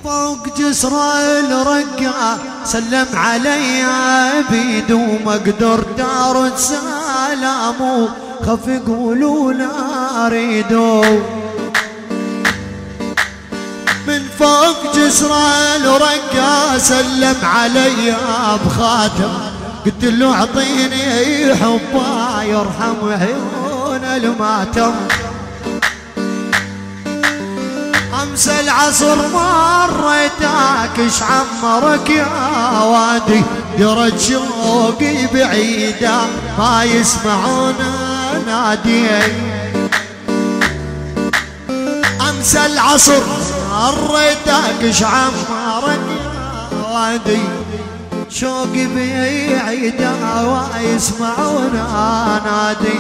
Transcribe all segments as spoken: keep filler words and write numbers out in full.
فوق جسر الرقة سلم علي بيد وما قدرت ارد سلامه خف يقولوا لا اريدو. من فوق جسر الرقة سلم علي بخاتم قلت له اعطيني حبه يرحم عيون الماتم. امس العصر مريتك ايش عمرك يا وادي درج شوقي بعيده ما يسمعون نادي. امس العصر مريتك ايش عمرك يا وادي شوقي بعيده ما يسمعون نادي.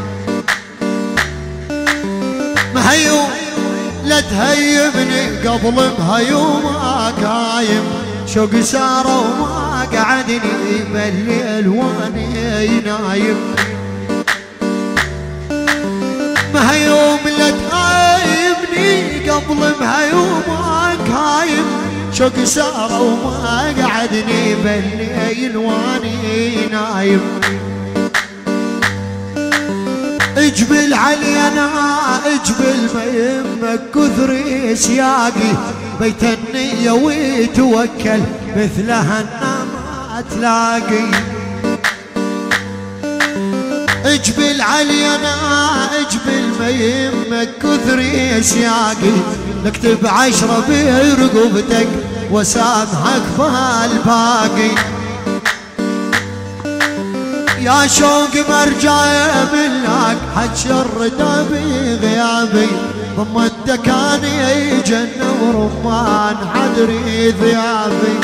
مهيوم لا تهيبني قبل مهيومك هايم شوقي سار وما قعدني بالليل واني نايم. مهيوم لا تهيبني قبل مهيومك هايم شوقي سار وما قعدني بالليل واني نايم. اجبل علينا اجبل ما يمك كثر سياقي بيت النية ويتوكل مثلها ما تلاقي. اجبل علينا اجبل ما يمك كثر سياقي نكتب عشرة برقبتك وسامحك فالباقي. يا شوق مرجع منك حتشرد بغيابي ضم الدكاني جنة ورمان حدري ثيابي.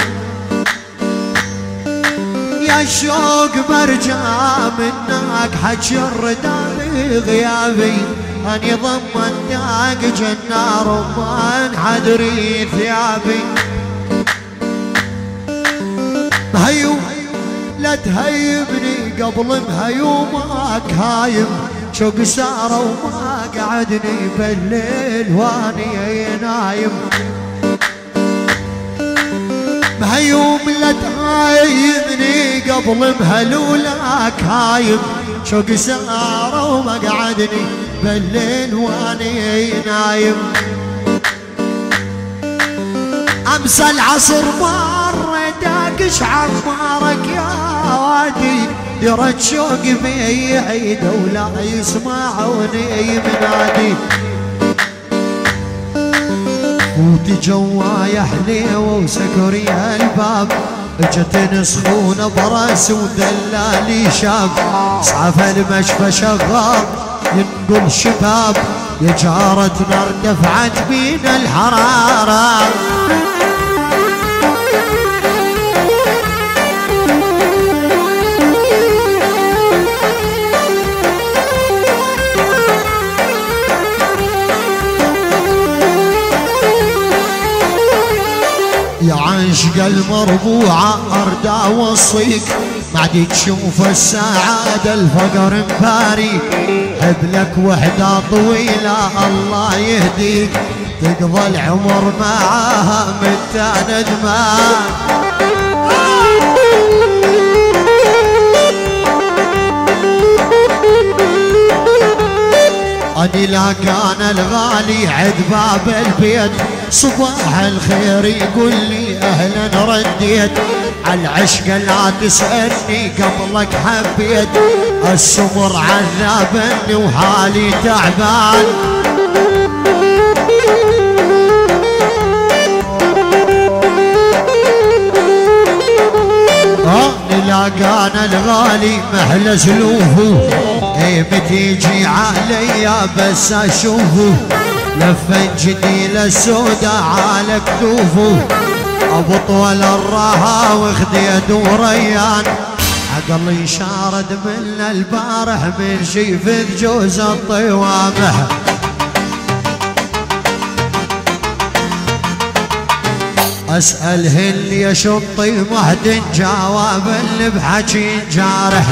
يا شوق مرجع منك حتشرد بغيابي اني ضم الدك جنة رمان حدري ثيابي. مهيوم لا تهيبني قبل مهيومك هايم شوق سارة وما قعدني بالليل واني نايم. مهيوم لا تهيبني قبل مهلولك هايم شوق سارة وما قعدني بالليل واني نايم. امس العصر مريتك ايش عمرك يا وادي درج شوقي بعيد ولا يسمعوني منادي. فوتي جوايا حليوه وسكري الباب اجت سخونه براس ودلالي شاب اسعف المشفى شغال ينقل شباب يا جارتنا ارتفعت بينا الحراره. يا عاشق المربوعة أرد أوصيك ما عاد تشوف السعادة الفقر مباري حبلك وحدة طويلة الله يهديك تقضى العمر معاها متى ندمان. أني لا كان الغالي عد باب البيت صباح الخير يقول لي أهلا رديت عالعشق لا تسألني قبلك حبيت السمر عذابني وحالي تعبان. أني لا كان الغالي محلى سلوفه اي بتيجي عليا بس اشوفه لفن جديل السودا على كتوفه ابو طول الرها وخديد وريان عقلي شارد من البارح من شيف جوز الطوامح. اسأله اللي يشطي مهد جواب اللي بحكي جارح.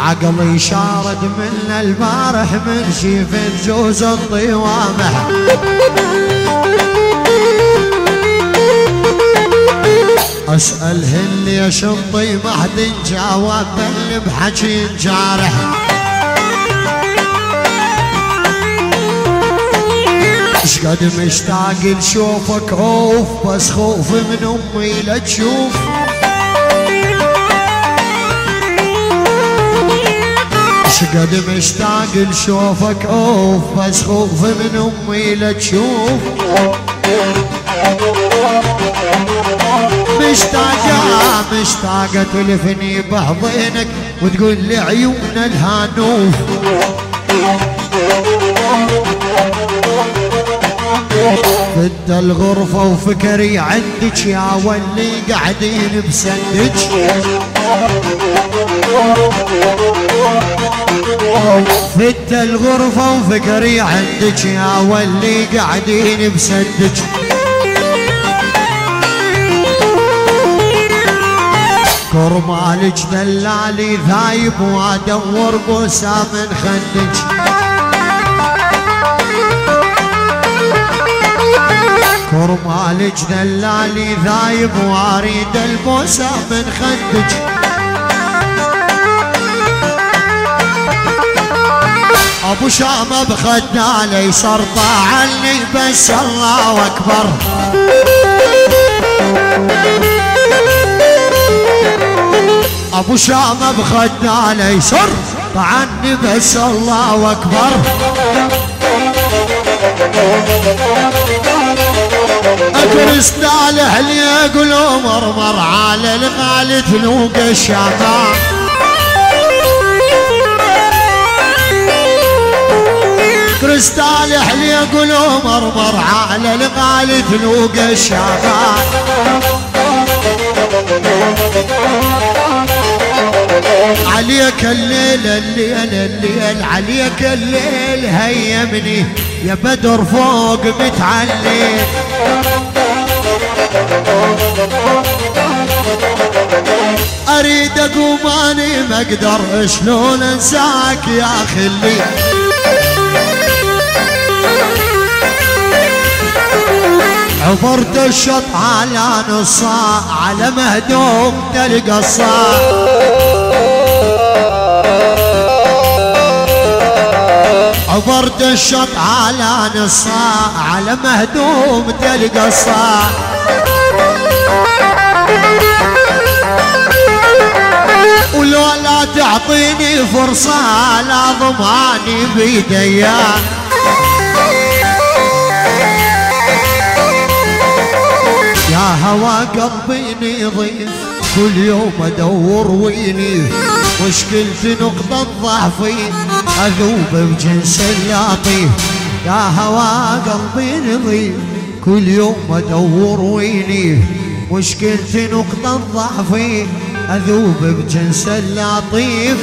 عقلي شارد من البارح من شيفة جوز الطوامح. اسألهن ليش انطي ما حد جاوب بل بحكي جارح. شقد مشتاق لشوفك اوف بس خوف من امي لا تشوف. شقد مشتاق لشوفك اوف بس خوف من امي لا تشوف. مشتاقة مشتاقة تلفني بحضنك وتقول لي عيون الهانوف. فد الغرفة وفكري عندك يا ولي قاعدين بسندك. فد الغرفة وفكري عندك يا ولي قاعدين بسندك. كرمالك دلالي ذايب وادور بوسة من خدك. كرمالك دلالي ذايب واريد البوسة من خدك. ابو شامة بخدالي صار طاعني بس الله اكبر. ابو شامة بخدالي صار طعني بس الله اكبر. كريستال اهلي يقولوا مرمر على الغالي تلوق الشافع. كريستال اهلي يقولوا مرمر على الغالي تلوق الشافع. عليك الليل الليل الليل عليك الليل هيمني يا بدر فوق متعلي. اريد اقوم اني ما اقدر شلون انساك يا خلي. عبرت الشط على نصا على مهدوم تلقى الصاع. عبرت الشط على نصا على مهدوم تلقى الصاع. ولو لا تعطيني فرصة لا ضماني بيديا. يا هوا قلبي نظيف كل يوم ادور ويني. مشكلتي نقطة ضعفي اذوب بجنس اللطيف. يا هوا قلبي نظيف كل يوم ادور ويني. مشكلتي نقطة ضعفي اذوب بجنس اللطيف.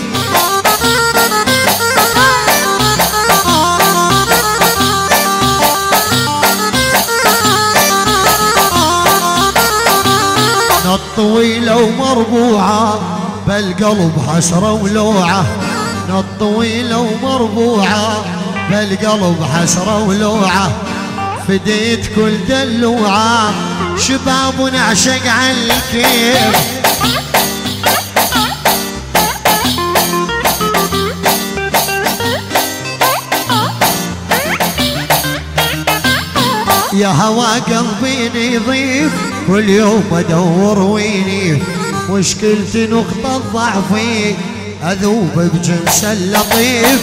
نط طويلة ومربوعة بالقلب حسرة ولوعة. نط طويلة ومربوعة بالقلب حسرة ولوعة. فديت كل دلوعة شباب ونعشق عالكيف. يا هوا قلبي نظيف كل يوم ادور ويني. مشكلتي نقطة ضعفي اذوب بجنس اللطيف.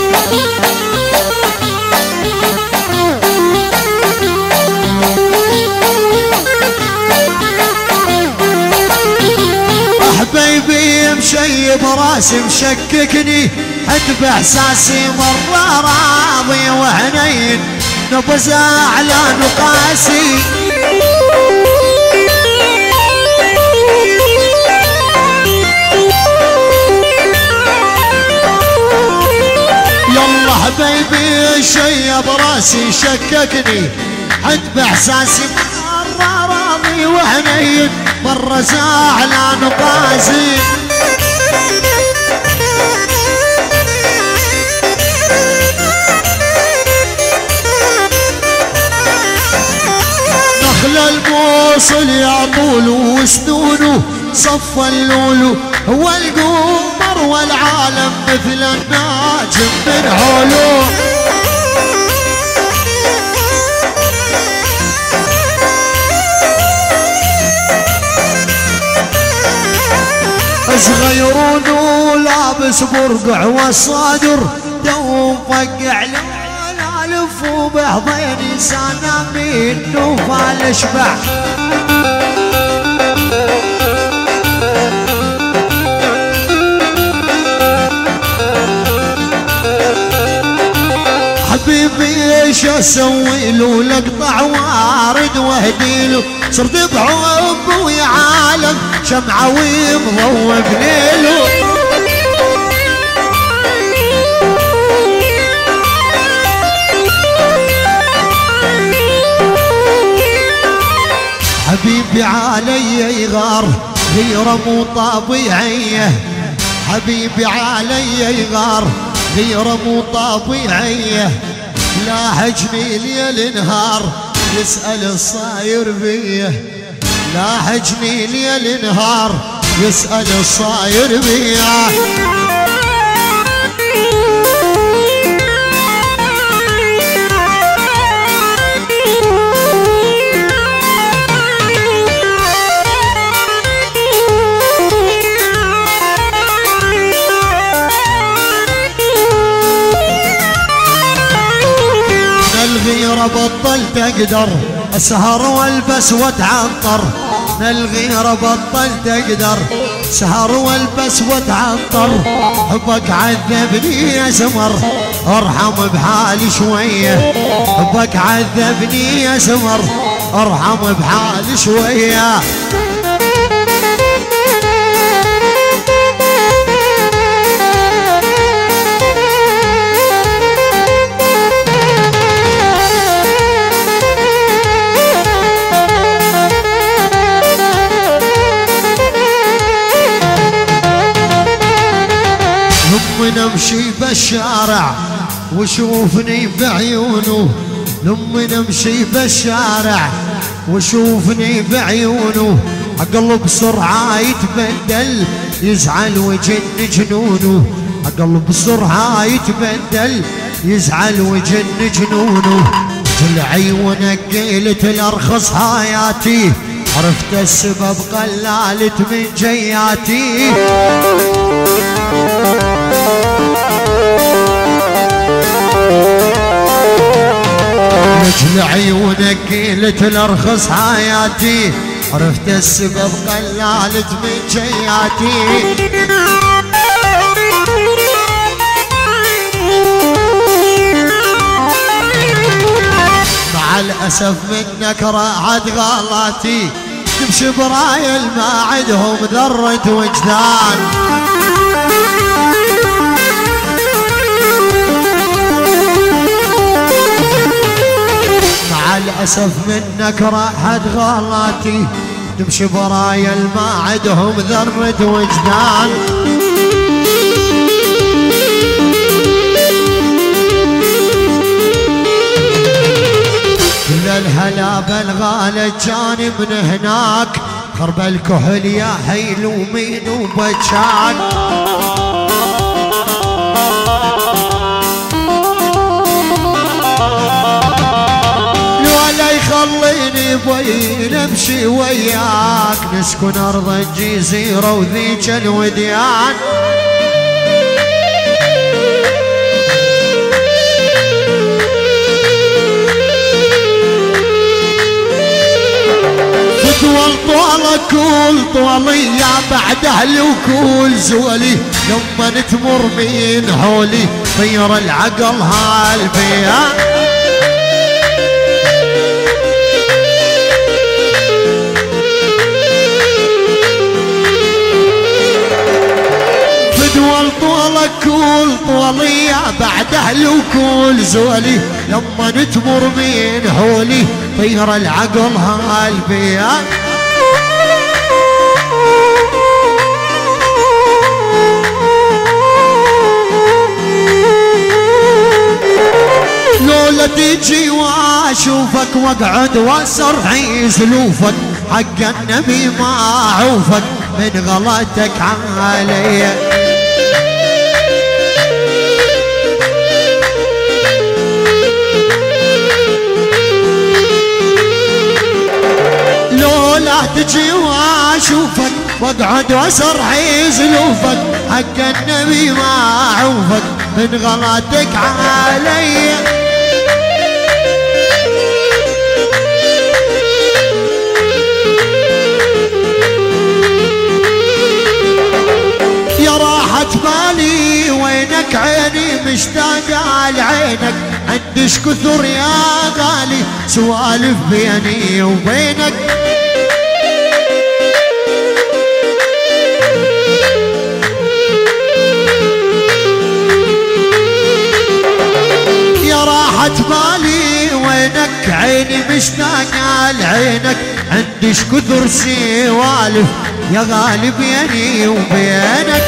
حبيبي مشيب راسي مشككني حد باحساسي مرة راضي وحنين نبز على نقاسي. يلا حبيبي شي براسي شككني حد باحساسي مرة راضي وحنين مرة زعلان قاسي. وصل يا طول وسنونه صف اللولو هو القمر والعالم مثل الناجم من حوله. صغيرون ولابس برقع والصدر دوم فقع لا الف وبحضين سنة منه فالاشبع. حبيبي ايش اسوي له لقطع وارد واهديله صرت بحبه ويا عالم شمعة ومضوب ليله. حبيبي علي يغار غيره مو طبيعيه، حبيبي علي يغار غيره مو طبيعيه، لاحجني ليل نهار يسأل الصاير بيه، لاحجني ليل نهار يسأل الصاير بيه. الغيرة بطلت اقدر اسهر والبس واتعنطر، من الغيرة بطلت اقدر سهر والبس واتعنطر، حبك عذبني يا سمر ارحم بحالي شوية، حبك عذبني يا سمر ارحم بحالي شوية. لما نمشي بالشارع وشوفني بعيونه، لما نمشي بالشارع وشوفني بعيونه، عقلب بسرعة يتبدل يزعل وجن جنونه، عقلب بسرعة يتبدل يزعل وجن جنونه. طلعي ونقلت الارخص حياتي عرفت السبب قلالت من جياتي. رجل عيونك قيلت الارخص حياتي عرفت السبب قلالت من جياتي. مع الاسف منك راعت غلاتي تمشي برايل ما عندهم ذرة وجدان. مع الأسف منك راحت غلاتي تمشي برايل ما عندهم ذرة وجدان. كل الهلا بالغالة جاني من هناك خرب الكحل يا حيل ومين وبجان. ولا يخليني بي نمشي وياك نسكن ارض الجزيرة وذيك الوديان. طول طولك كل طولي بعد اهلي وكل زولي لما تمر من حولي طير العقل هالبيان. فدول طولك كل طولي بعد اهلي وكل زولي لما تمر من حولي طير العقل هالبيان. لولا تجي واشوفك واقعد واسرحي سلوفك حق النبي ما عوفك من غلطك علي. لولا تجي واشوفك واقعد واسرحي زلوفك حق النبي ما عوفك من غلطك علي. يا راحة بالي وينك عيني مشتاقة لعينك عندش كثر يا غالي سوالف بيني وبينك. يا راحة بالي وينك عيني مشتاقة لعينك عندش كثر سوالف يا غالي بيني وبينك.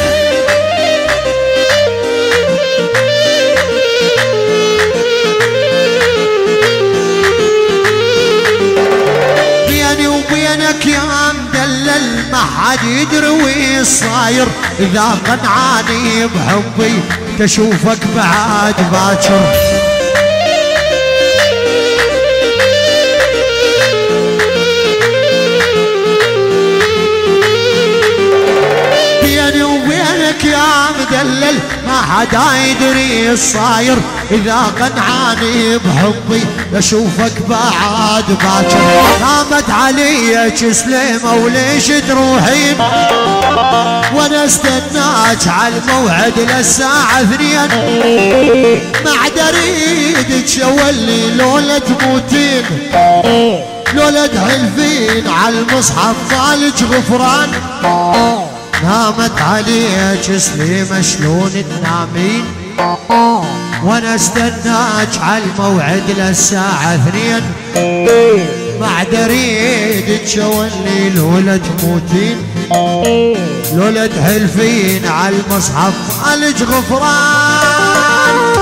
بيني وبينك يا مدلل ما حد يدري ويش صاير اذا قنعاني بحبي تشوفك بعد باكر. يا مدلل ما حدا يدري الصاير اذا قنعاني بحبي اشوفك بعد باكر. قامت عليك سليمه وليش تروحين وانا استناك على الموعد للساعه اثنين ما عاد اريدك اولي لولا تموتين لولا تحلفين على المصحف ظالك غفران. نامت عليك سليمة شلون تنامين وانا استناك على الموعد للساعة اثنين ما عاد اريدك اولي لولا تموتين لولا تحلفين على المصحف ظالك غفران.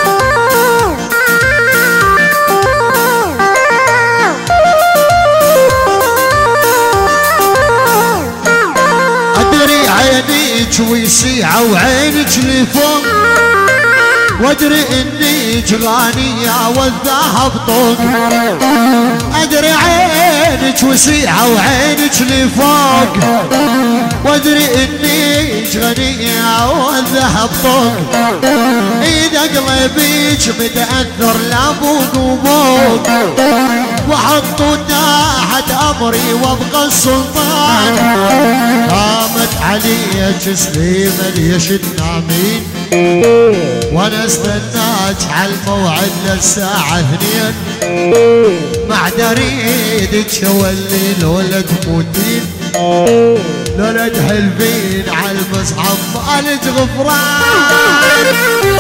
عينيك ويسيعة وعينك لفوق وادري انيك غانية والذهب طوق. ادري عينك وسيعة وعينك لفوق وادري انيك غنية والذهب طوق. اذا قلبيك متأثر لابوق وبوق وحطوا تحت امري وابقى السلطان. قامت عليك سليمة ليش تنامين وانا استناك على الموعد للساعة اثنين ما عاد اريدك اولي لولا تموتين لولا تحلفين على المصحف ظالك غفران.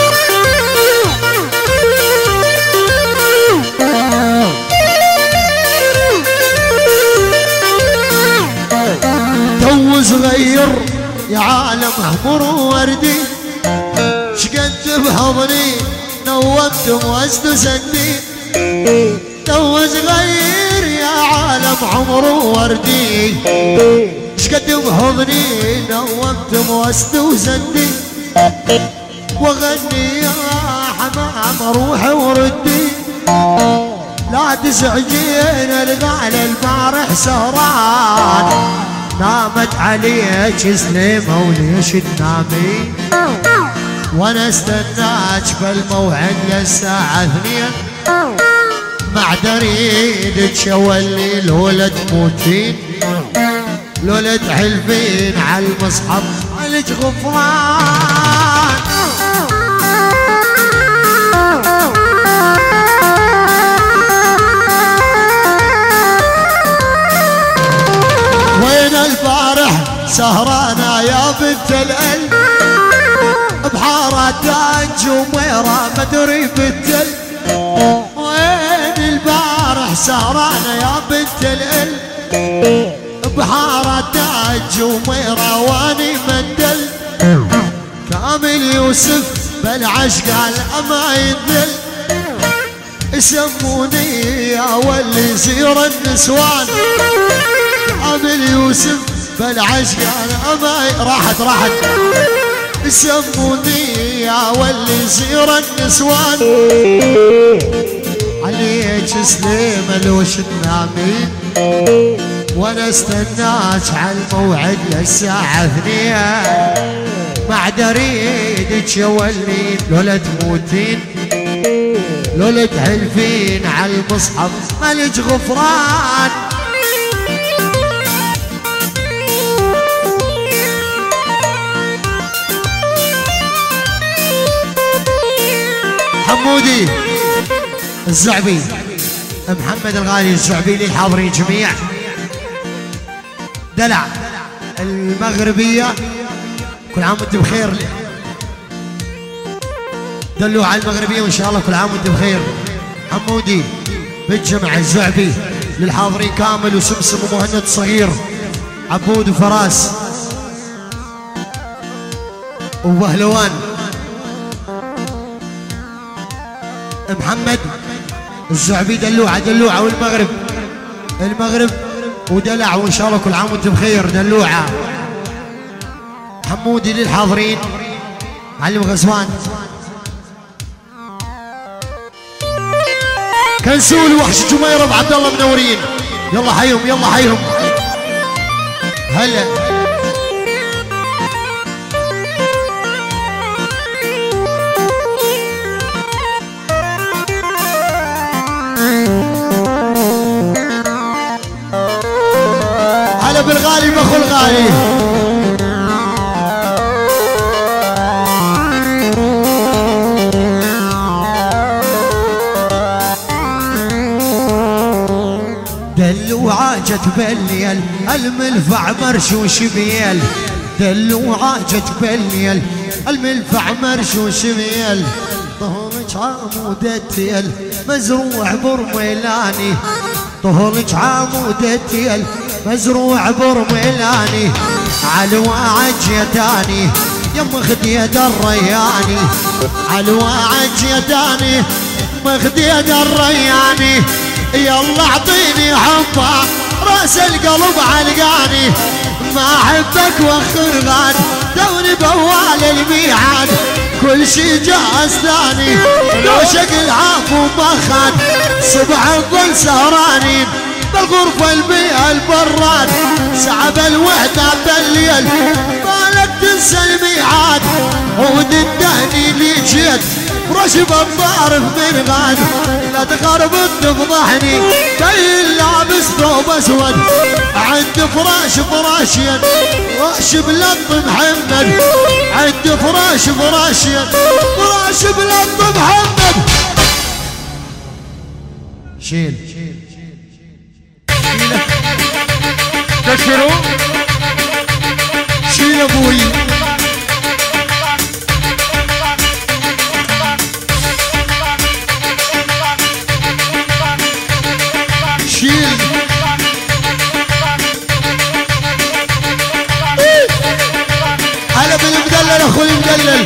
تو صغير يا عالم احمر ووردي شقد بحضني نومت موست سندي. تو صغير يا عالم عمر ووردي شقد بحضني نومت موست وسندي. واغني يا حمام روحي وردي لا تزعجين الغالي البارح سهران. نامت عليك سليمة وليش تنامين وانا استناك بالموعد للساعة اثنين ما عاد اريدك اولي لولا تموتين لولا تحلفين على المصحف ظالك غفران. وين البارح سهرانا يا بنت القلب بحارة داج وميرة مدري بالتل. وين البارح سهرانا يا بنت القلب بحارة داج وميرة واني مندل. كامل يوسف بالعشق الأما يذل يسموني يا ولي زير النسوان. قابل يوسف بالعشقان أماي راحت راحت يسموني يا ولي زير النسوان عليك سليمة لو تنامين وانا استناك على الموعد للساعة اثنين ما عاد اريدك يا ولي لولا تموتين لولا تحلفين على المصحف مالك غفران حمودي الزعبي محمد الغالي الزعبي للحاضرين جميع دلع المغربية كل عام وانت بخير دلوا على المغربية وان شاء الله كل عام وانت بخير حمودي بالجمع الزعبي للحاضرين كامل وسمسم ومهند صغير عبود وفراس وبهلوان محمد الزعبي دلوعة دلوعة والمغرب المغرب ودلع وان شاء الله كل عام وانتم بخير دلوعة حمودي للحاضرين معلم غزوان كنسول وحش جميرة وعبد الله منورين يلا حيهم يلا حيهم هلا هلا بالغالي بخو الغالي دلوعة جت بالليل الملفع مرشوش بيل دلوعة جت بالليل الملفع مرشوش بيل ظهرك عمود التيل مزروع برميلاني ظهرك عمود التيل مزروع برميلاني علوة جيتاني يم خدية الرياني علوة جيتاني مخدية الرياني يلا اعطيني حبة راس القلب علقاني ما احبك وخر غاد دوني بوال الميعاد كل شي جاهز ثاني لو شكل عافو مخان صبح الظل سهرانين بالغرفة البيئة البراد سعب الوحدة بالليل مالك تنسى الميعاد عود الدهني اللي جيت رشب الطارف من غاد لا تقرب تفضحني كاين لابس ثوب اسود عند فراش فراشين فراش بلط محمد عند فراش فراشين فراش بلط محمد شيل تشرو شيل ابوي شيل هلا بالمدلل اخوي المدلل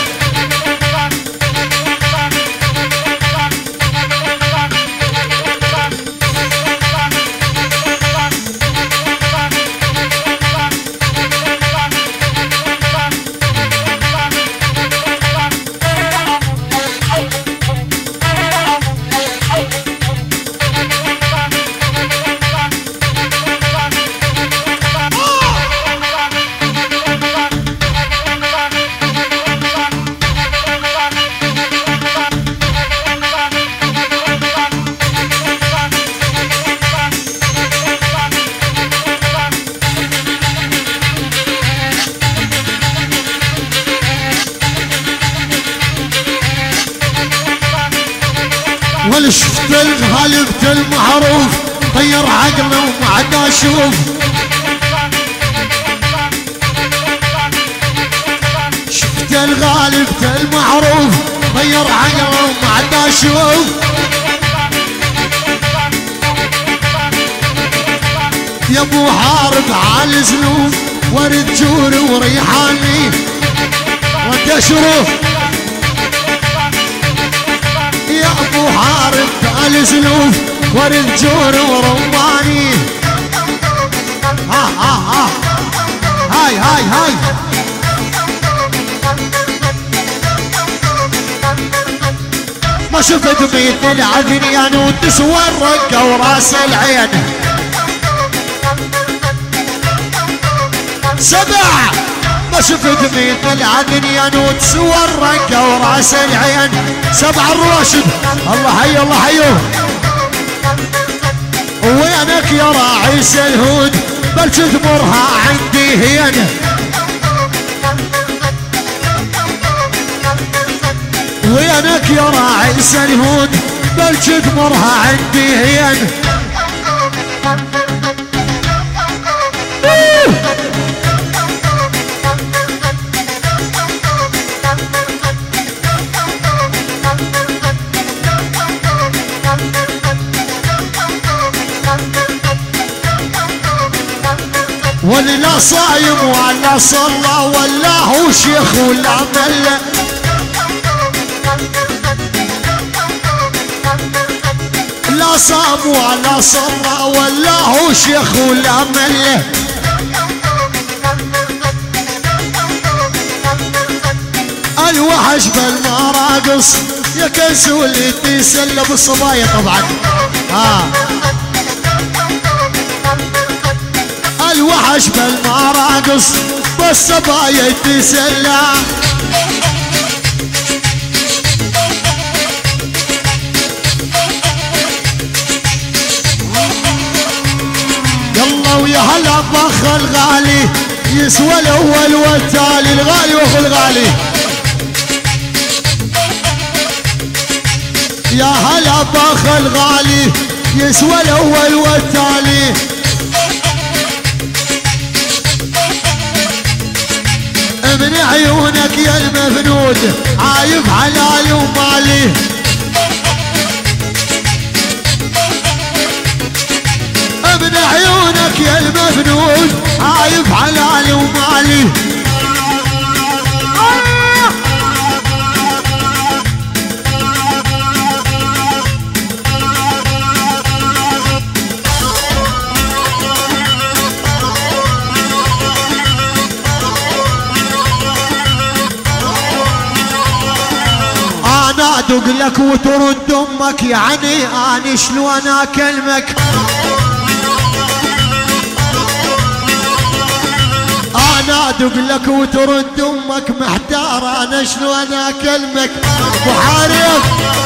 ولا شفت الغالب المعروف طير عقله وما عاد اشوف شفت الغالب المعروف طير عقله وما عاد اشوف يا ابو حارب على الزنوب ورد جوري وريحاني رد اشرف يا ابو حارب تعال سلوف ورد جور ورماني هاي هاي هاي ما شفت مثل عذنيان وتسوى الرقة وراس العين سبع ما شفت مثل عذنيان وتسوى الرقة وراس العين سبع الرواشد الله حي الله حيوه وينك يا راعي الهود بل تثمرها عندي هين وينك يا راعي الهود بل تثمرها عندي هين ولا صايم ولا صلى ولا هو شيخ ولا ملا لا صام ولا صلى ولا هو شيخ ولا ملا الوحش بالمراقص يا كنسو اللي تسلى بالصبايا طبعا ها الوحش بالمراقص بالصبايا تسلى يلا ويا هلا بخ الغالي يسوى الاول والتالي الغالي واخو الغالي يا هلا بخ الغالي يسوى الاول والتالي من عيونك يا المفنود عايب حلالي ومالي من عيونك يا المفنود عايب حلالي ومالي انا ادق لك وترد امك يعني اني شلون اكلمك انا ادق لك وترد امك محتار انا شلون اكلمك وحارب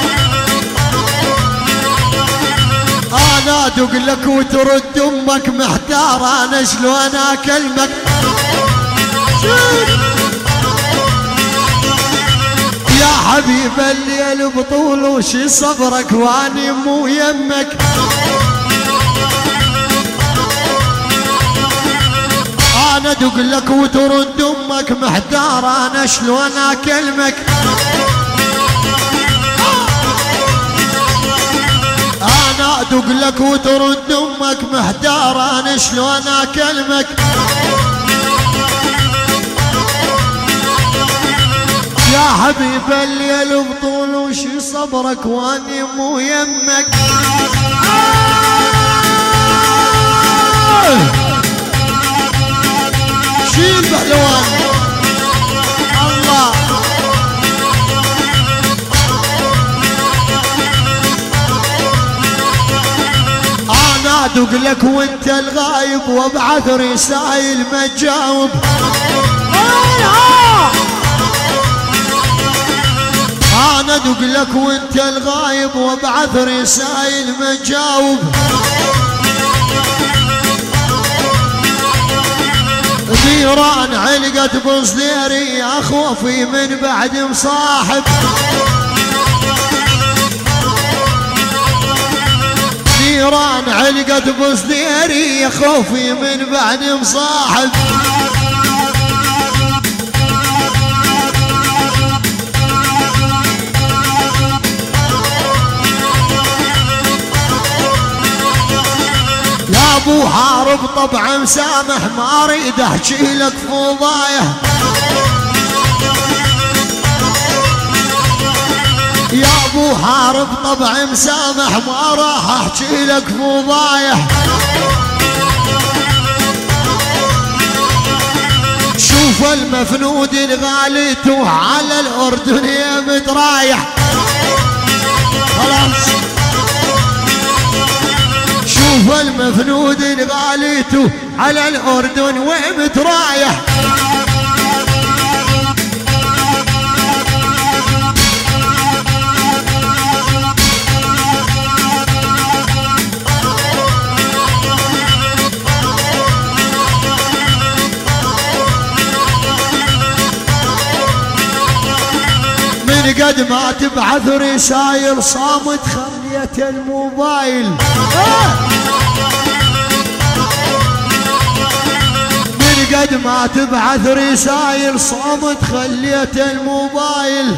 انا ادق لك وترد امك محتار انا شلون اكلمك يا حبيب الليل بطول وشي صبرك واني مو يمك انا ادق لك وترد امك محتار انا شلون اكلمك انا ادق لك وترد امك محتار انا شلون اكلمك يا حبيب الليل بطول وشي صبرك واني مو يمك شيل بحلوان الله انا ادق لك وانت الغايب وابعث رسايل ما تجاوب انا ادق لك وانت الغايب وابعث رسايل ما تجاوب نيران علقت بصديري يا خوفي من بعد مصاحب نيران علقت بصديري يا خوفي من بعد مصاحب يا ابو حارب طبعا مسامح ما اريد احكي لك فضايح يا ابو حارب طبعا مسامح ما راح احكي لك فضايح شوف المفنود الغاليته على الأردن يا مترايح. خلاص شوف المفنود الغاليته على الأردن ومترايح. من قد ما تبعث رسايل صامت خليت الموبايل. من قد ما تبعث رسايل صامت خليت الموبايل.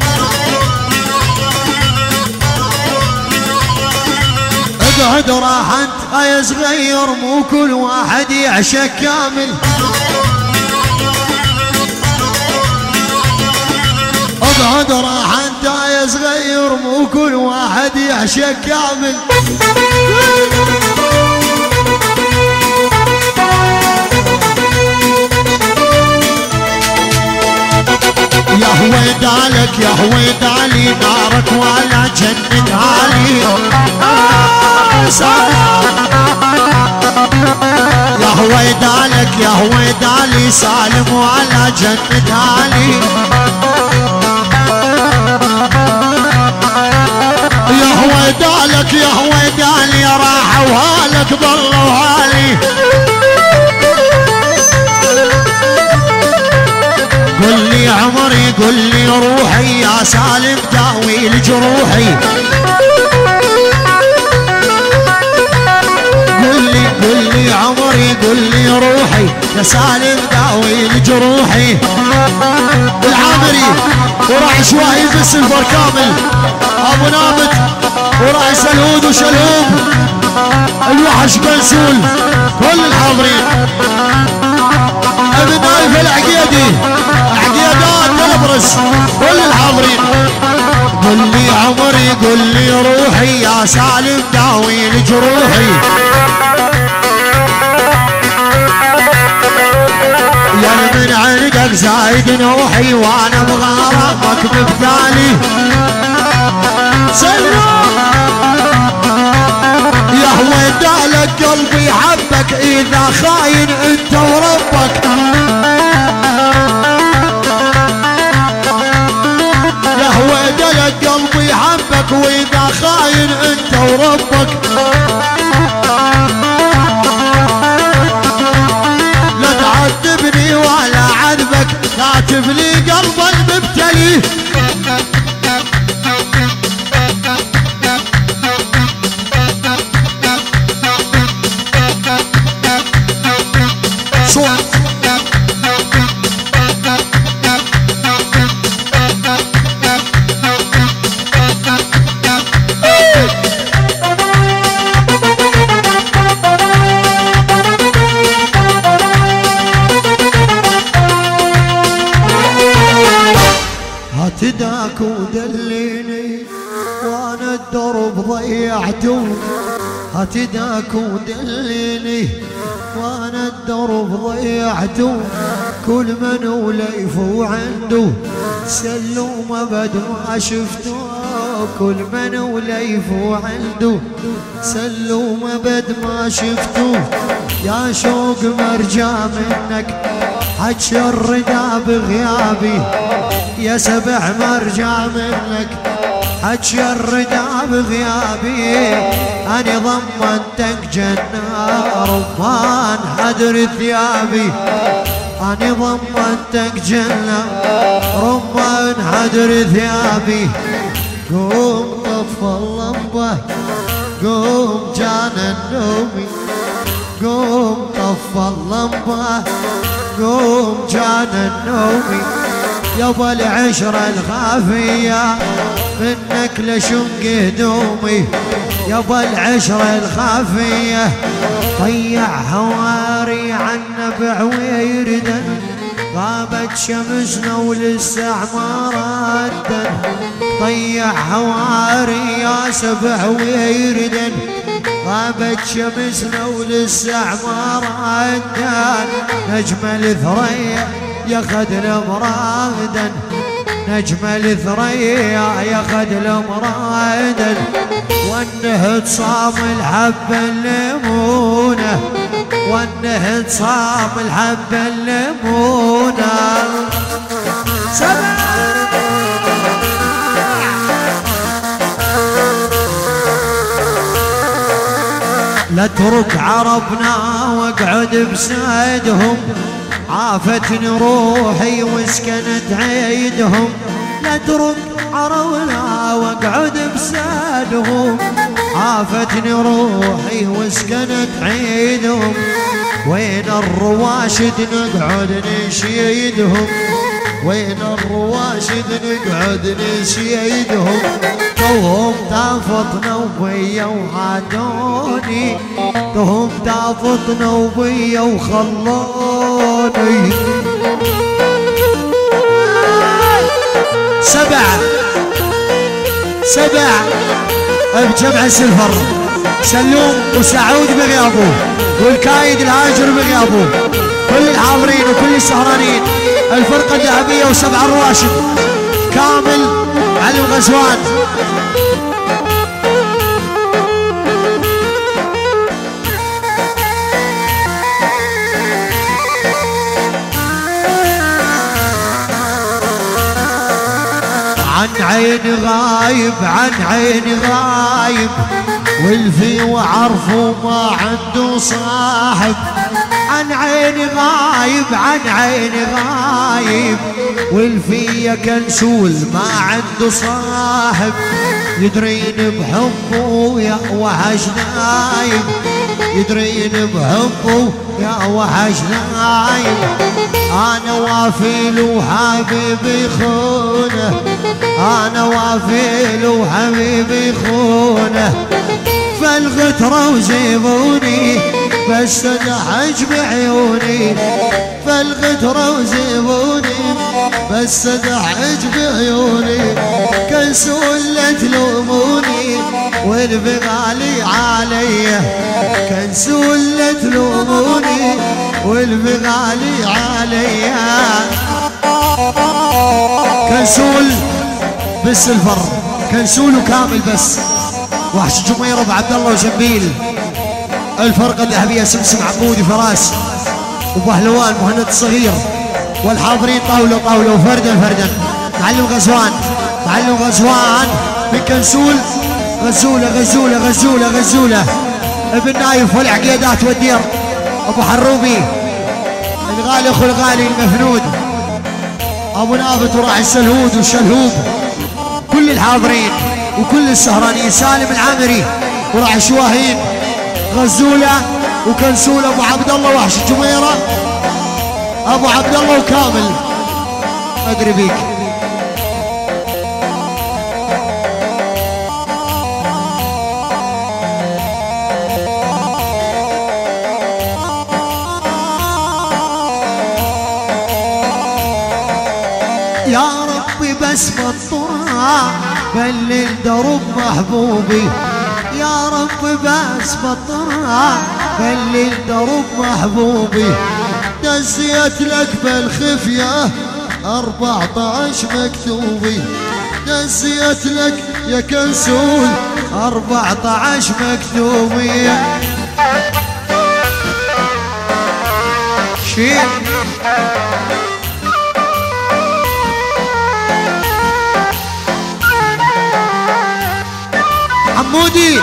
اقعد راح انت يا صغير مو كل واحد يعشق كامل. اقعد راح انت يا صغير مو كل واحد يعشق كامل. يا هويدالك يا هويدالي نارك ولا جنتها لي. يا هويدالك يا هويدالي سالم ولا جنتها لي. يا هويدالك يا هويدالي راحوا هالك ضلوا هالي. قل لي عمري قل لي روحي يا سالم داوي لجروحي. قل لي قل لي عمري قل لي روحي يا سالم داوي لجروحي. العامري وراح شوي بس الفر كامل ابو نابت وراح سلهود وشلهوب الوحش قنسول كل الحاضرين. ابن نايف العقيدي عقيدات تلبرس كل الحاضرين. قل لي عمري قل لي روحي يا سالم داوي لجروحي. يا من عندك زايد نوحي وانا بغرامك ببالي. يا هويدالك قلبي حبك اذا خاين انت وربك. يا هويدالك قلبي حبك واذا خاين انت وربك. لا تعذبني ولا عذبك كاتب لي قلبك مبتلي. هاتداك ودليني وانا الدرب ضيعته. هاتداك ودليني وانا الدرب ضيعته. كل من وليف وعنده سلوم ابد ما شفته. كل من وليف وعنده سلوم ابد ما شفته. يا شوق مرجع منك حج الردى بغيابي. يا سبع مرجع منك حج الردى بغيابي. أنا ضمنتك جنة رمان حدر ثيابي. أنا ضمنتك جنة رمان حدر ثيابي. قوم طفى اللمبة قوم جانا النومي. قوم طفى اللمبة قوم جانا النومي. يابا العشرة الخافية منك لشنق هدومي. يابا العشرة الخافية طيع هواري عن نبع ويردن. غابت شمسنا ولسه ما ردن. طيع هواري يا سبع ويردن. غابت شمسنا ولسه ما ردن. نجم الثريا ياخذ المرادا نجم الثريا ياخذ المرادا وانه تصام الحبة الليمونة وانه تصام الحبة الليمونة سبع لا اترك عربنا واقعد بسادهم عافتني روحي وسكنت عيدهم لا اترك عربنا واقعد بسادهم عافتني روحي وسكنت عيدهم وين الرواشد نقعد نشيدهم وين الرواشد نقعد نشيدهم توهم تافطنا وبيا وعادوني توهم تافطنا وبيا وخلوني سبع سبع بجمع سلفر سلوم وسعود بغيابه والكايد الهاجر بغيابه كل الحاضرين وكل السهرانين الفرقة الذهبية وسبع الرواشد كامل علي الغزوان عن عين غايب عن عين غايب والفي وعرفه ما عنده صاحب عن عين غايب عن عين غايب والفي كنسول ما عنده صاحب يدرين بحبه يا وحش نايم يدرين بحبه يا وحش نايم انا وافي له حبيبي خونه انا وافي له حبيبي خونه فالغترة وزيبوني بس ادحج بعيوني فالغترة وزيبوني بس ادحج بعيوني كنسول لا تلوموني والبغالي علي كنسول لا تلوموني والبغالي علي كنسول بالسلفر كنسول وكامل بس وحش جميرة ابو عبد الله وجنبيل الفرقة الذهبية سمسم عبودي فراس وبهلوان مهند الصغير والحاضرين طاولة طاولة وفردا فردا معلم غزوان معلم غزوان من كنسول غزولة غزولة غزولة غزولة ابن نايف والعقيدات والدير ابو حروبي الغالي اخو الغالي المفنود ابو نابت وراح السلهود والشلهوب كل الحاضرين وكل السهرانين سالم العامري وراح شواهين غزولة وكنسولة ابو عبد الله وحش جميرة ابو عبد الله وكامل ادري بيك يا ربي بس بطرها بلل درب محبوبي يا رب بس بطرها بلل درب محبوبي دزيت لك بالخفية أربعطعش مكتوبي دزيت لك يا كنسول أربعطعش مكتوبي شيل حمودي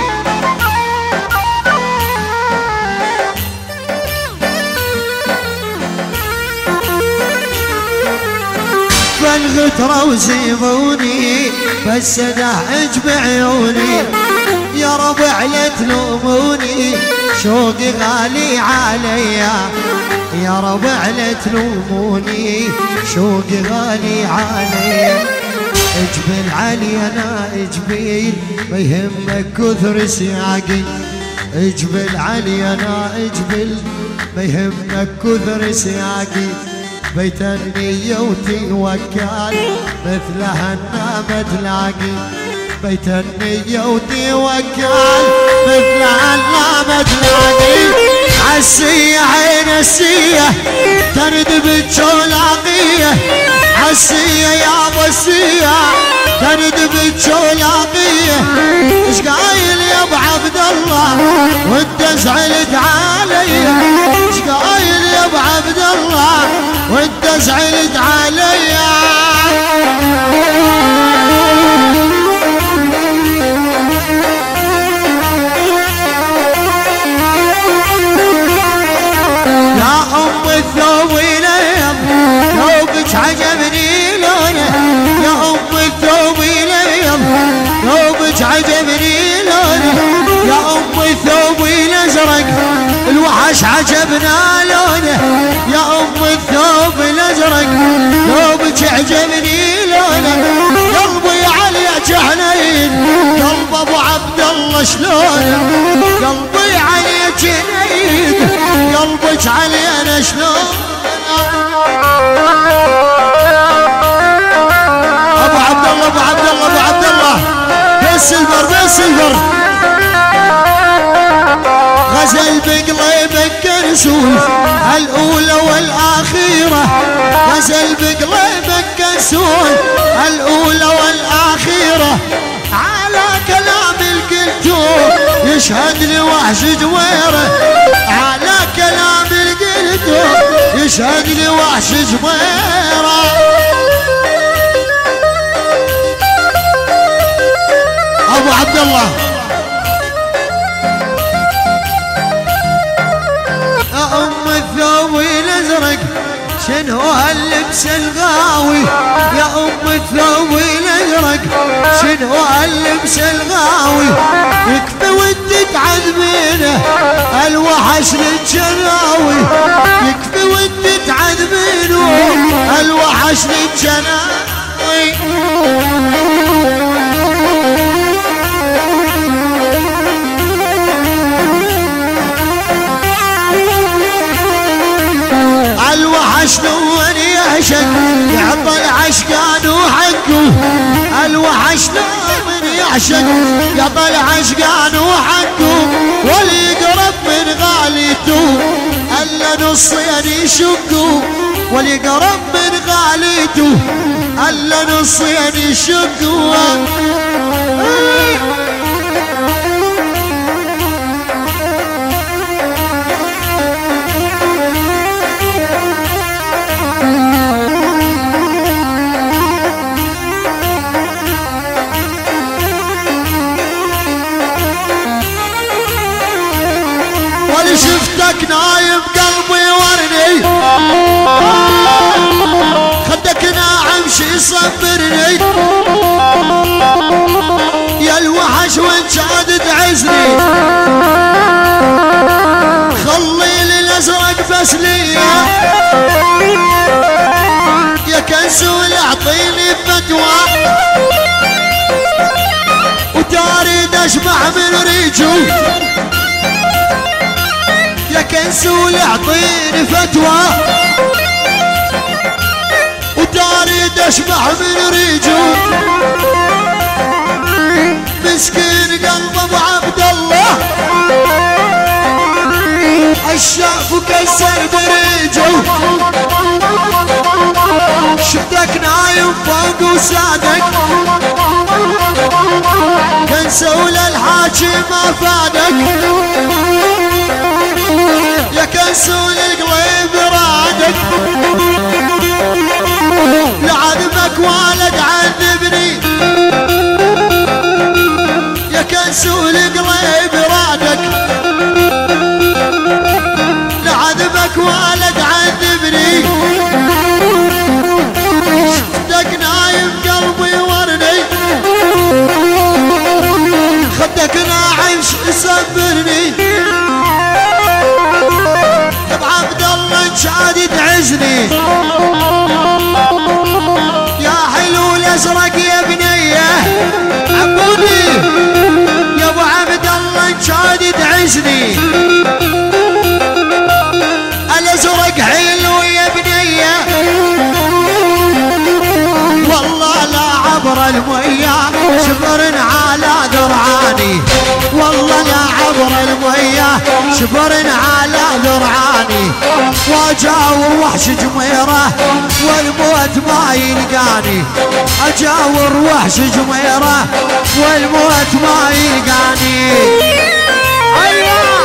فالغترة وزيبوني بس دحج بعيوني يا ربع لا تلوموني شوقي غالي عليا يا ربع لا تلوموني شوقي غالي عليا اجبل علي انا اجبيل ما يهمك كثر سياقي اجبل علي انا اجبل ما يهمك كثر سياقي بيت النية وتوكل مثلها ما تلاقي بيت النية وتوكل مثلها ما تلاقي عالسية عين السية ترد بالجولاقية عالسية يا ابو السياح ترد بالجولاقية ايش قايل يا ابو عبد الله وانت زعلت علي ايش قايل يا ابو عبد الله وانت زعلت علي يا ام الثوب اليم ثوبك عجبني لونه يا ام الثوب اليم ثوبك عجبني لونه يا ام الثوب الازرق الوحش عجبنا لونه يا ام الثوب الازرق ثوبك عجبني لونه قلبي علي جحنين قلب ابو عبد الله شلونه قلبي علي جنين قلبك علي انا شلون ابو عبد الله ابو عبد الله ابو عبد الله بالسلفر بالسلفر غزل بقلبك كنسول الاولى والاخيره غزل بقلبك كنسول الاولى والاخيره على كلام القلتو يشهد لي وحش جويره على كلام القلتو يشهد لي وحش جويره ابو عبد الله يا ام الثوب الازرق شنو هاللبس الغاوي يا ام الثوب الازرق شنو هاللبس الغاوي يكفي ودك تعذبينه الوحش للجناوي يكفي ودك تعذبينه الوحش للجناوي الوحش لون يعشق يعطى العشقان وحقه الوحش لون يعشق يعطى العشقان وحقه واللي يقرب من غاليته الا نصين يشقه واللي يقرب من غاليته الا نصين يشقه شفتك نايم قلبي ورني خدك ناعم شي صبرني يا الوحش وين شاد تعزني خلي لي الازرق بس ليا يا كنسول اعطيني فتوى وتاريد اشبع من ريجو يا كنسول اعطيني فتوى وتاريد اشبع من ريجو مسكين قلب ابو عبد الله الشاف وكسر بريجو شفتك نايم فوق وسادك كنسول الحاجي ما فادك يا كنسول القلب رادك لعذبك ولا تعذبني يا كنسول القلب رادك لعذبك ولا تعذبني شفتك نايم قلبي ورني خدك ناعم صبرني عبد الله شادي تعزني يا حلو الازرق يا بنيه عبودي يا ابو عبد الله شادي تعزني الازرق حلو يا بنيه والله لا عبر المياه شبر على درعاني والله لا عبر عبر المياه شبر على ذرعاني واجاور وحش جميره والموت ما يلقاني اجاور وحش جميره والموت ما يلقاني. ايوه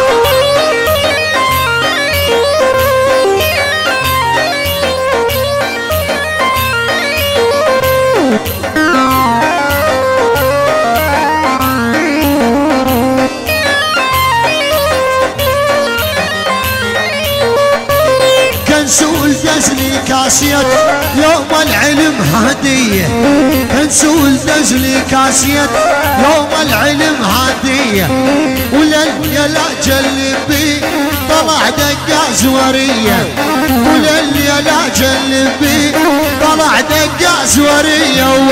كنسول دزلي كاسية يوم العلم هدية كنسول دزلي كاسية يوم العلم هدية ولليلا جلبي طلع دقة زورية ولليلا جلبي طلع دقة زورية.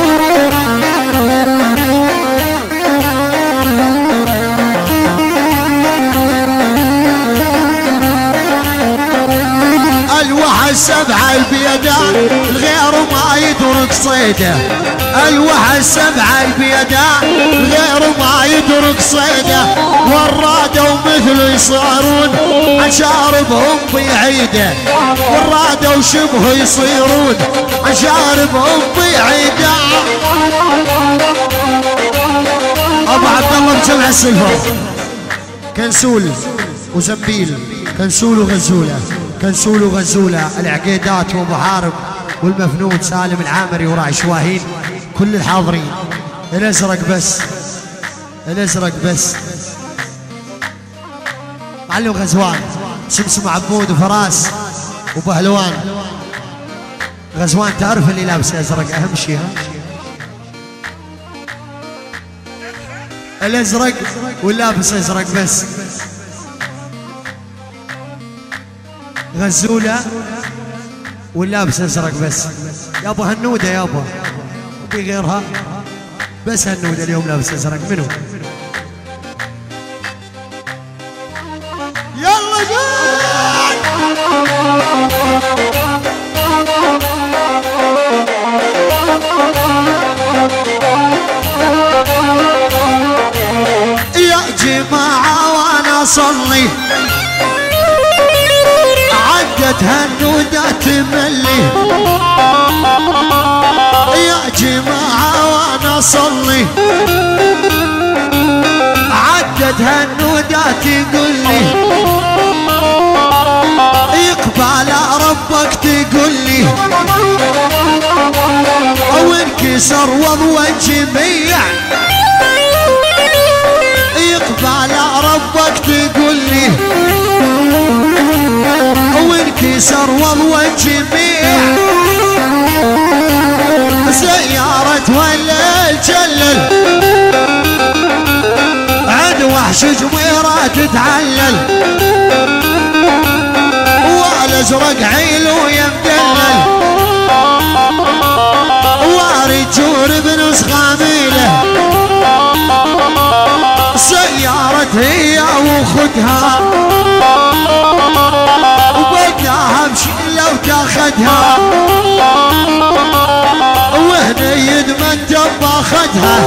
الوحش سبعة البيدان الغير ما يدرك صيده الوحش سبعة البيدان الغير ما يدرك صيده والرادة ومثله يصيرون عشاربهم بعيده والرادة وشبه يصيرون عشاربهم بعيده. ابو عبد الله بجمع السلفر كنسول وزنبيل كنسول وغزوله كنسول وغزوله العقيدات وابو حارب والمفنون سالم العامري وراعي شواهين كل الحاضرين. الازرق بس الازرق بس معلم غزوان سمسم عبود وفراس وبهلوان. غزوان تعرف اللي لابس ازرق اهم شيء ها الازرق واللابس ازرق بس. غزولة واللابس ازرق بس. يابا هنودة يابا في غيرها بس هنودة اليوم لابس ازرق. منو يلا جاي يا جماعة وانا اصلي عدت هالنودة تملي يا جماعة وانا اصلي عدت هالنودة تقولي يقبل ربك تقولي او انكسر وضوى الجميع يقبل ربك تقولي وانكسر والله الجميع سيارة ولا الجلل عند وحش جميرة تتعلل والازرق عيلو يمدلل وارد جور بنص خاميله سيارة هي وخدها وبداها بشيلة وتاخدها وهنا يدمن جنب اخدها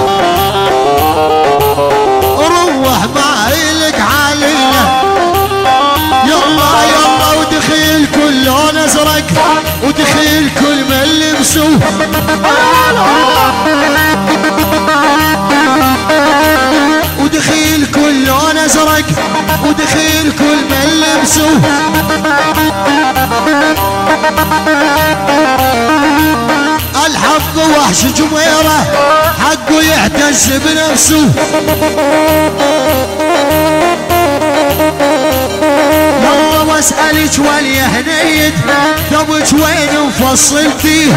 روح ما إلك علينا يلا يلا ودخيل كل لون ازرق ودخيل كل من لبسوه ودخيل كل لون ازرق ودخيل كل من لبسوه الحق وحش جميره حقه يعتز بنفسه يلا واسألك واليا هنيد ثبت وين مفصلتي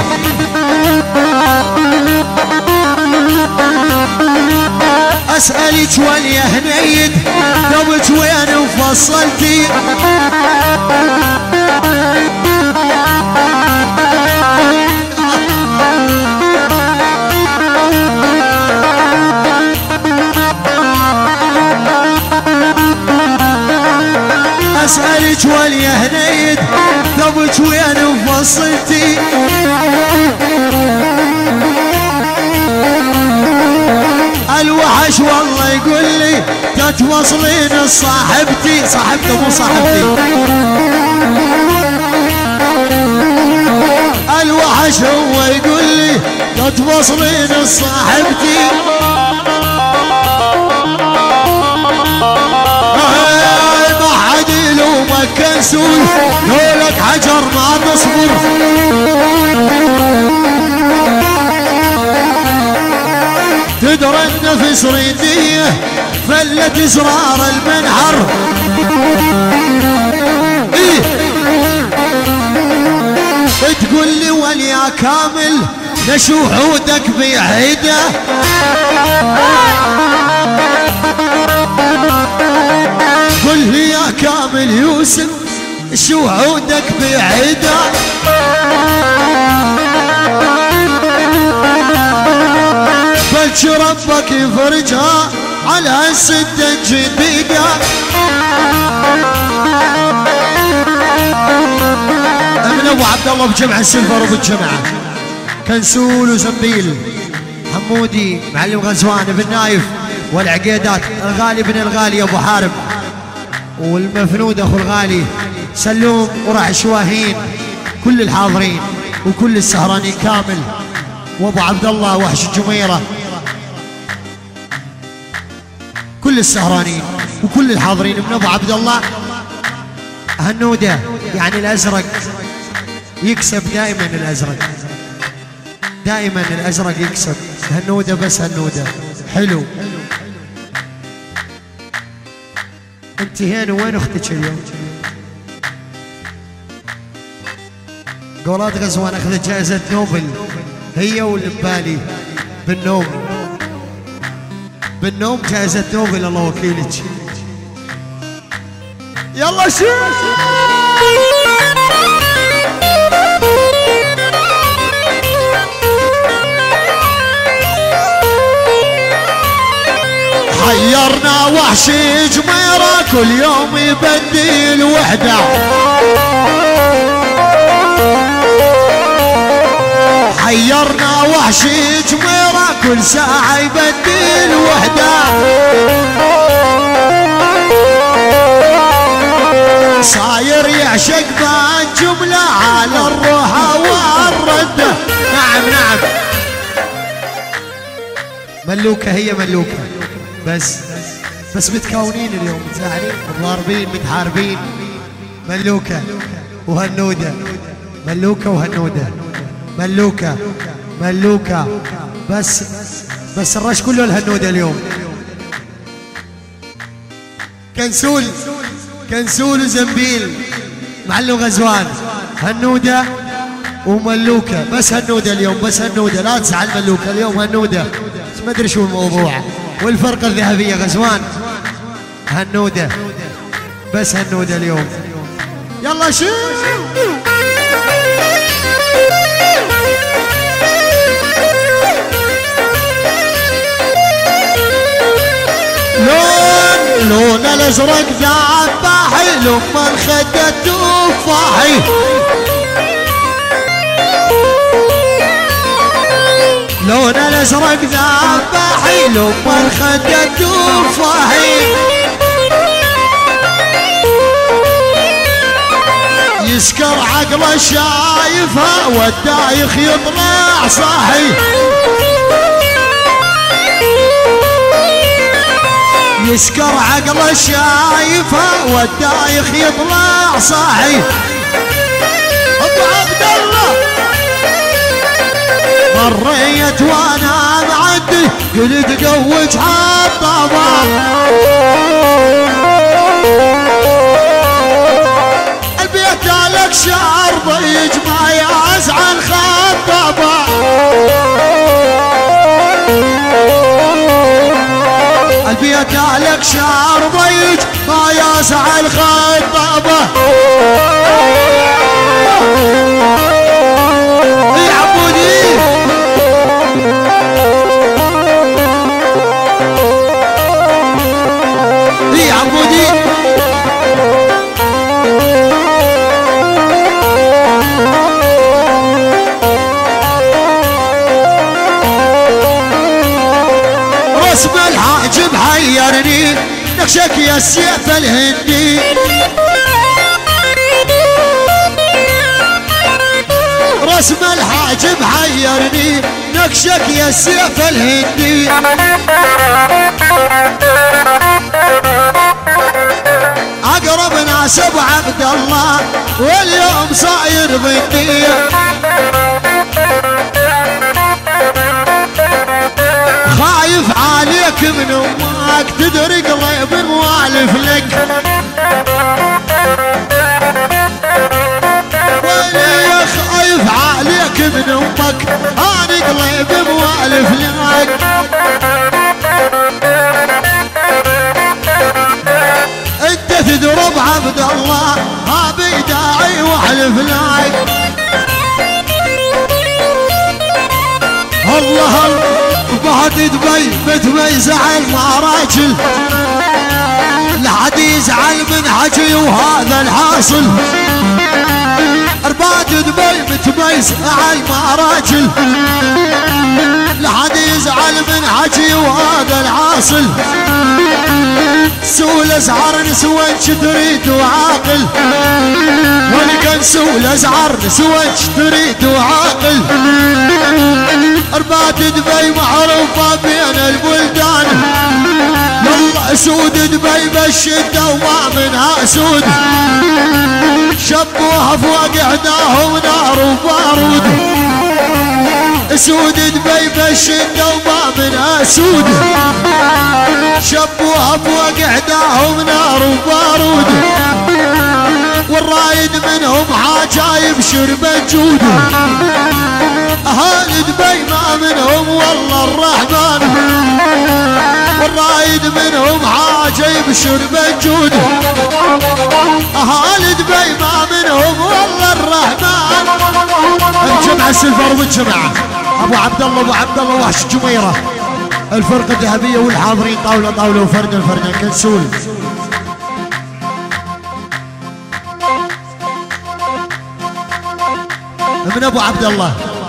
اسألك واليا هنيد ثبت وين مفصلتي اسألك واليا هنيد ثبت وين مفصلتي الوحش والله يقول لي تتوصلين صاحبتي، صاحبتي مو صاحبتي. الوحش هو يقول لي تتوصلين صاحبتي. ما حد يلومك كنسول، لولك حجر ما تصبر. تدرى النفس ريديه فلت زرار المنحر. إيه تقول لي وليا كامل نشوف عودك بعيده. قل لي يا كامل يوسف شو عودك بعيده. بلش ربك يفرجها على السدة الجديدة. من ابو عبد الله بجمع السلفر وبالجمعة كنسول وزنبيل، حمودي معلم غزوان بن نايف والعقيدات، الغالي بن الغالي ابو حارب، والمفنود اخو الغالي سلوم وراح شواهين، كل الحاضرين وكل السهرانين كامل، وابو عبد الله وحش الجميره، كل السهرانين وكل الحاضرين من ابو عبد الله. هنوده يعني الازرق يكسب دائما، الازرق دائما الازرق يكسب. هنوده بس هنوده حلو. انتهينا. وين اختك اليوم؟ قولات غزوان اخذت جائزة نوبل هي والبالي بالنوم، بالنوم جائزة نوبل الله وكيلك. يلا شوف حيرنا وحش جميرة كل يوم يبدل وحدة. حيرنا وحش جميرة كل ساعة يبدل وحدة. صاير يعشق بالجملة على الروحة والردة. نعم نعم ملوكة، هي ملوكة بس بس متكونين اليوم، متزاعلين متضاربين متحاربين. ملوكة وهنودة، ملوكة وهنودة، ملوكة ملوكة بس بس الرش كله الهنودة اليوم. كنسول كنسول وزنبيل معلم غزوان، هنودة وملوكة بس هنودة اليوم، بس هنودة لا تزعل ملوكة اليوم هنودة، بس ما ادري شو الموضوع. والفرقة الذهبية غزوان هنودة بس هنودة اليوم. يلا شو لون لون الازرق ذباحي لما الخدة تفاحي. لون الازرق ذباحي لما الخدة تفاحي. يسكر عقله شايفها والدايخ يطلع صاحي. يسكر عقله شايفها والدايخ يطلع صاحي. ابو عبد الله مريت وانا معدي قلت قوج حطابه. البيت لك شعر ضيج ما يزعل خطابه. البيت لك شعر ضيج ما يزعل خطابه. يا عبودي يا عبودي رسم الحاجب حيرني نقشك يا السيف الهندي رسم الحاجب حيرني نقشك يا السيف الهندي اقرب ناس ابو عبد الله واليوم صاير ضدي خايف عليك من امك تدري قلبي موالف لك ويلي خايف عليك من امك انا قلبي موالف لك انت تضرب عبد الله ما بداعي واحلف لك الله الله بعد دبي بدبي زعل مع راجل لا حد يزعل من حكي وهذا الحاصل ارباد دبي متبي زعل مع راجل لا حد يزعل من حكي وهذا الحاصل سول ازعر نسوانش تريد وعاقل ولكن سول ازعر نسوانش تريد وعاقل ارباد دبي معروفة بين البلدان يلا سود دبي بالشدة وما منها سود شبوها فوق عداهم نار وبارود سود دبي بالشدة وما منها سود شبوها فوق عداهم نار وبارود والرايد منهم حاجة يبشر بجود اهالي دبي ما منهم والله الرحمن والرايد منهم حاجة يبشر بجود اهالي دبي ما منهم والله الرحمن الجمعة السلفر والجمعة ابو عبد الله ابو عبد الله وحش جميرة الفرقة الذهبية والحاضرين طاولة طاولة وفرد الفرد كنسول من ابو عبد الله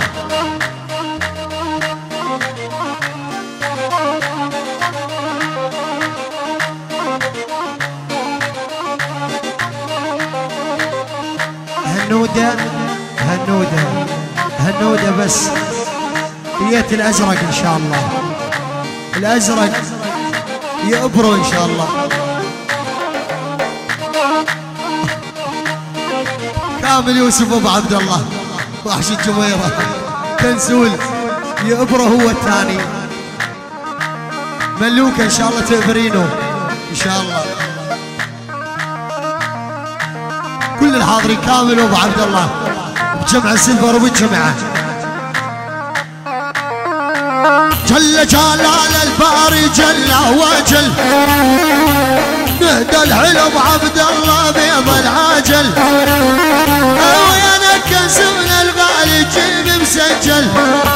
هنودة هنودة هنودة بس بيت الازرق ان شاء الله الازرق يقبروا ان شاء الله كامل يوسف ابو عبد الله وحش الجميرة كنسول يقبره هو الثاني ملوكة ان شاء الله تقبرينه ان شاء الله كل الحاضرين كامل وابو عبد الله بجمع السلفر وبالجمعة جل جلال الباري جل وجل نهدى الحلو عبد الله بيض العاجل ويانا كنسون الغالي جيب مسجل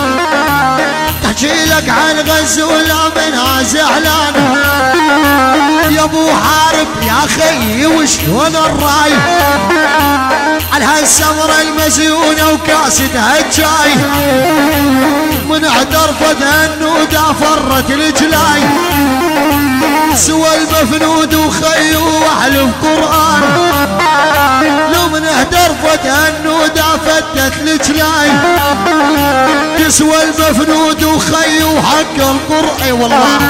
تحكي لك عن غزوله منها زعلان يا ابو حارب يا خيي وشلون الراي على هالسمرة المزيونة وكاسدها الجاي من اعترفت النودة فرت الجلاي سوى المفنود وخيو واحلف قرآن لو من اعترفت النودة فتت الجلاي تسوى المفنود وخيو حق القرآن اي والله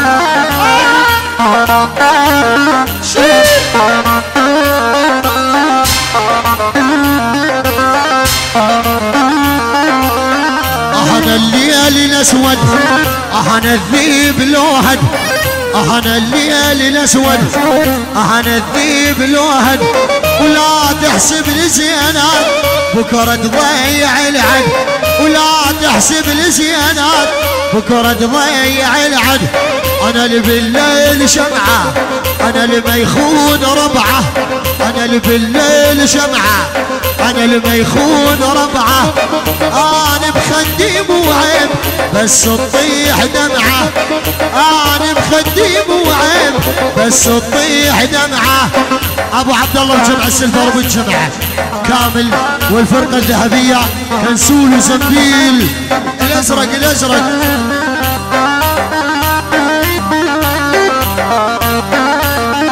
اهنا الليل الاسود اهنا الذيب لوهد اهنا الليل الاسود اهنا الذيب لوهد ولا تحسب الزينات بكره تضيع العد ولا تحسب الزينات بكره تضيع العد انا اللي بالليل شمعه انا اللي ما يخون ربعه انا اللي بالليل شمعه انا اللي ما يخون ربعه انا بخدي مو عيب بس تطيح دمعه انا بخدي مو عيب بس تطيح دمعه ابو عبد الله بجمع السلفر بالجمعه كامل والفرقه الذهبيه كنسول وزنبيل الازرق الازرق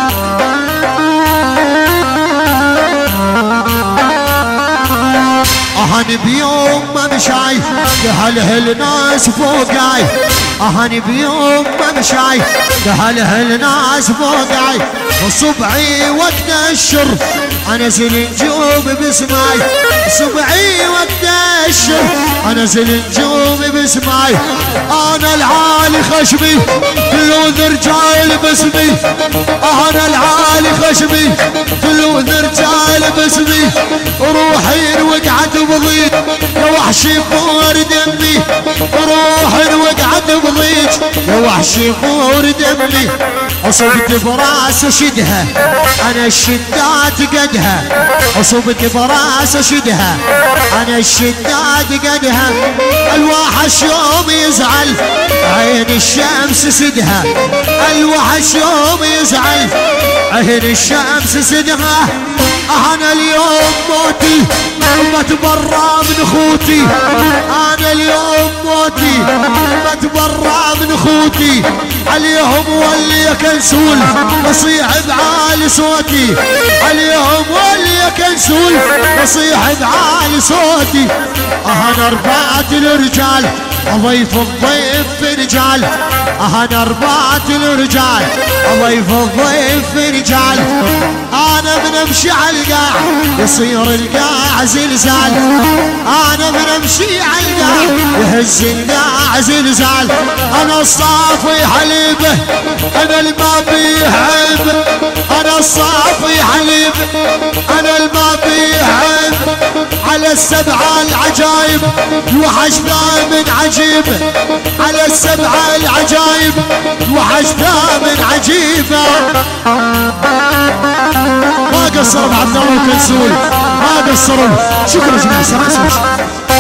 اهاني بيوم ما مشاي هل ناس فوقاي اهاني بيوم ما مشاي هل ناس فوقاي وصبعي وقت الشر انزل نجوم بسماي صبعي وقت الشر انزل نجوم بسماي انا العالي خشمي فلوذ رجال باسمي انا العالي خشمي فلوذ رجال باسمي روحي وقعت بضيق يا وحشي فور دمي روحي وقعت بضيق يا وحشي فور دمي اصبت براس شدها انا الشدات قدها اصبت براس شدها انا الشدات قدها الوحش يوم يزعل عين الشمس سدها الوحش يوم يزعل عين الشمس سدها انا اليوم موتي ما تبرى من اخوتي انا اليوم موتي ما تبرى من اخوتي عليهم واللي كنسول اصيح بعالي صوتي عليهم واللي كنسول اصيح بعالي صوتي انا ربعت الرجال ضيف الضيف رجال انا ربعت الرجال ضيف الضيف رجال انا بنمشي على القاع يصير القاع زلزال انا بنمشي على القاع يهز القاع زلزال انا الصافي حليبه انا الما بيه عيب انا الصافي حليبه انا الما بيه عيب على السبعه العجايب الوحش ثامن عجيب على السبعه العجايب الوحش ثامن عجيبه ما قصروا عبد الله وكنسول ما قصروا. شكرا جميعا.